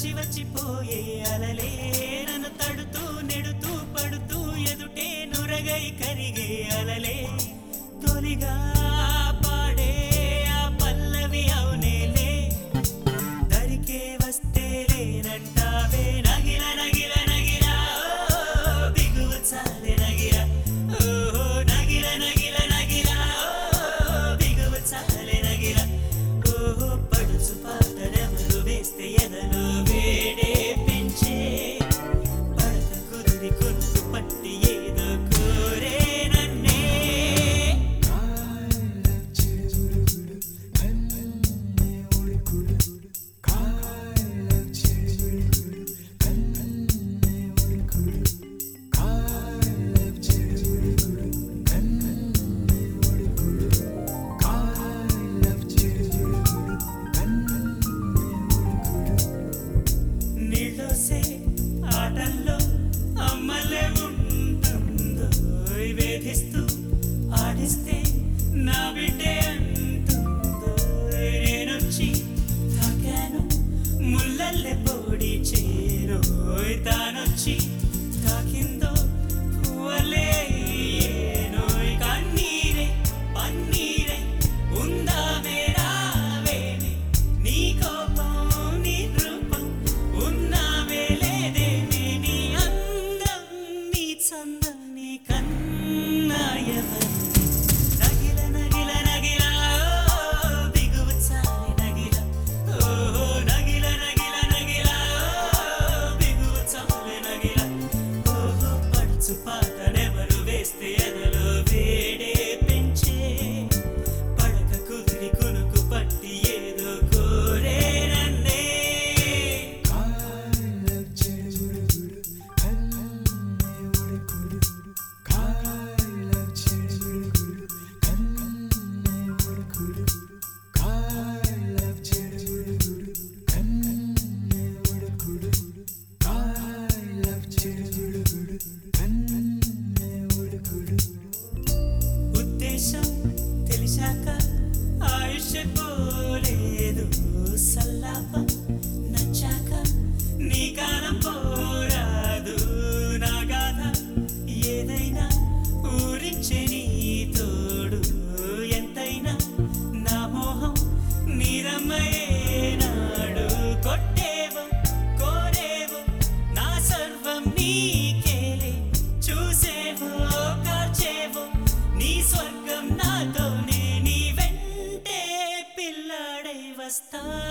వచ్చి వచ్చిపోయే అలలే నన్ను తడుతూ నెడుతూ పడుతూ ఎదుటే నురగై కరిగే అలలే తొలిగా పాడే ఆ పల్లవి అవునేలే దరికే వస్తే లేనంటావే నగిల నగిల నగిల బిగువు చాలే నగిల ఓహో నగిల నగిల నగిల బిగువు చాలే నగిల ఓహో పడుచు పాటలెవరు వేస్తే ఎదలో వేడే పెంచే పడత కుదిరి కొనుకు పట్టి ఏదో కోరే నన్నే నీళ్ళోసే ఆటల్లో అమ్మలే ఉంటుందో వేధిస్తూ ఆడిస్తే నా బిడ్డే అంటుందో నేనొచ్చి తాకాను ముల్లల్లే పొడి చేరోయ్ తానొచ్చి తాకిందో పువ్వలే ఏనోయ్ కన్నీరే పన్నీరే ఉందామే రావేనే నీ కోపం నీ రూపం ఉన్నావే లేదేమే నీ అందం నీ చందం నీ కన్నాయవరు నగిల నగిల నగిల బిగువు చాలి నగిల ఓహో నగిల నగిల నగిల బిగువు చాలి నగిల ఓహో పడుచు పాటలెవరు వేస్తే ఎదలో వేడే పెంచే పడక కుదిరి కొనుకు పట్టి ఏదో కోరే నన్నే ఉద్దేశం తెలిసాక ఆయుష్ పోలేదు సల్లాపం నచ్చాక నీ కాలం పోరాదు నా గాథ ఏదైనా ఊరించే నీ తోడు ఎంతైనా నా మోహం నీరమ్మయేనాడు కొట్టేవో కోరేవో నా సర్వం నీకేలే చూసేవో కార్చేవో నీ స్వర్గం నాతోనే నీ వెంటే పిల్లాడై వస్తా